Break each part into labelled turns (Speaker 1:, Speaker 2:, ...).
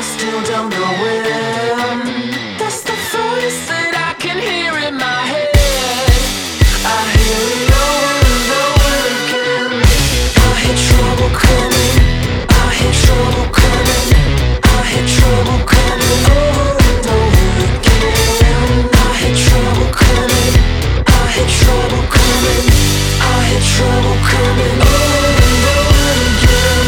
Speaker 1: still don't know when. That's the voice that I can hear in my head. I hear it over and over again. I hear trouble coming, I hear trouble coming, I hear trouble coming over and over again. I hear trouble coming, I hear trouble coming, I hear trouble coming over and over again.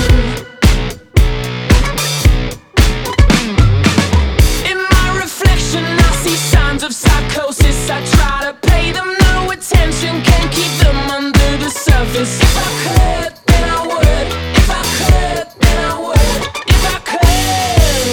Speaker 1: In my reflection I see signs of psychosis. I try to pay them no attention, can't keep them under the surface. If I could, then I would. If I could, then I would. If I could.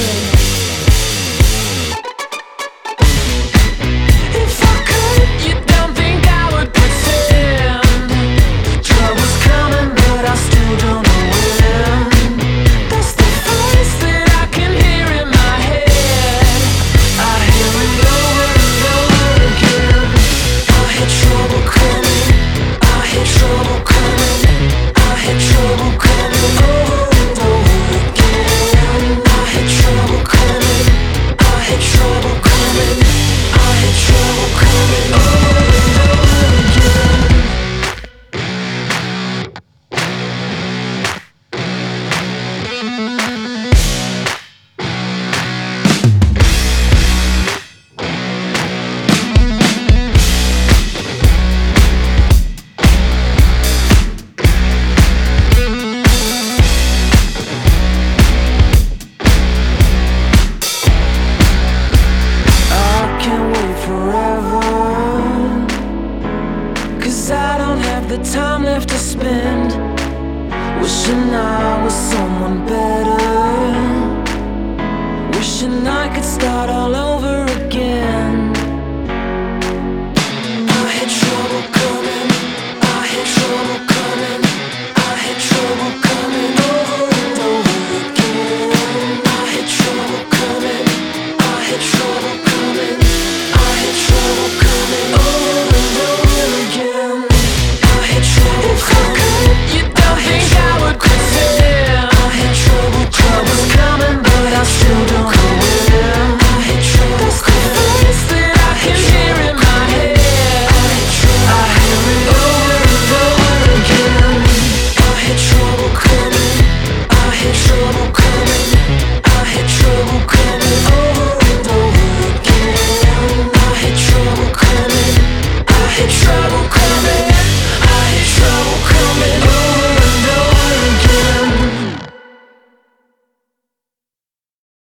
Speaker 1: If I could, you don't think I would pretend. Trouble's coming but I still don't know when. That's the voice that I can hear in my head. I hear it over and over again. I hear trouble coming, I hear trouble coming, I hear trouble coming over and over again. I hear trouble coming, I hear trouble coming, I hear trouble coming over and over again. I can't wait forever, 'cause I don't have the time left to spend wishing I was someone better, wishing I could start all over